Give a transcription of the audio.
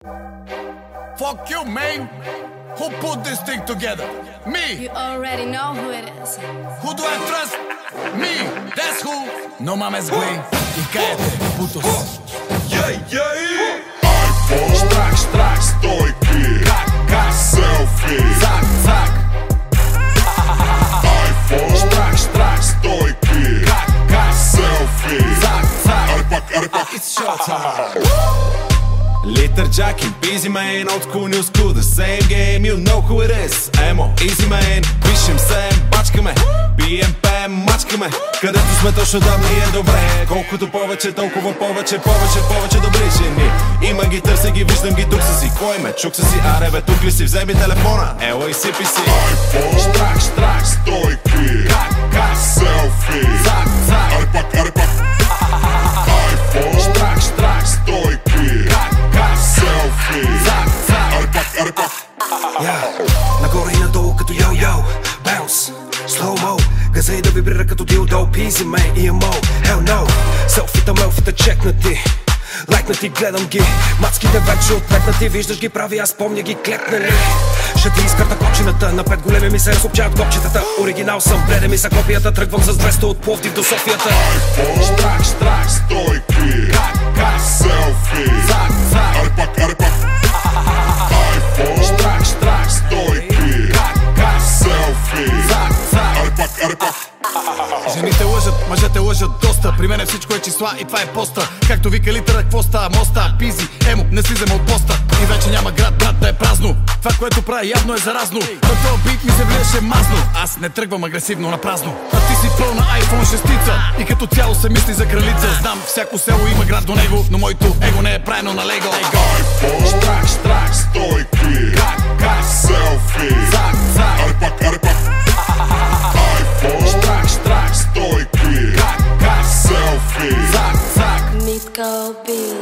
Fuck you, man. Who put this thing together? Me. You already know who it is. Who do I trust? Me. That's who. No mames, güey. Y cállate, putos. iPhone, strak, stojki, selfie, Zack. iPhone, strak, stojki, selfie, Arepak. It's showtime. Liter Jack and busy man, old school, new school, the same game, you know who it is. Емо, easy man, пишем се, бачкаме, пием, пеем, мачкаме. Където сме точно там ни е добре. Колкото повече, толкова повече добри жени. Има ги, търся ги, виждам ги, тук са си. Кой ме? Чук са си, аре бе, тук ли си? Вземи телефона, ела и сипи си. iPhone, strak, stojki, selfie, Arepak. iPhone, strak, stojki, selfie, Arepak. Нагоре и надолу като йо-йо, bounce, slow-mo, газа и да вибрира като дилдо, easy man, EMO, hell no. Селфита, мелфита, чекнати, лайкнати, гледам ги, мацките вече отметнати, виждаш ги, прави, аз помня ги, клепнали. Ще ти изкърта копчината, на 5 големи ми се разкопчават копчетата. Оригинал съм, бреде ми са копията, тръгвам с 200 от Пловдив до Софията. iPhone, strak, stojki, selfie, Arepak. iPhone, strak, stojki, selfie, Arepak. Жените лъжат, мъжете лъжат доста. При мене всичко е числа и това е поста. Както вика литъра, какво става? Моста, пизи, емо, не слизаме от поста. И вече няма град, брат, да е празно. Това, което прави, явно е заразно. На този бит ми се влияше мазно. Аз не тръгвам агресивно на празно. А ти си пълна iPhone 6 и като цяло се мисли за кралица. Знам, всяко село има град до него, но моето его не е правено на лего. iPhone, strak, stojki, selfie, Arepak. iPhone, strak, stojki, selfie, Nisko beat.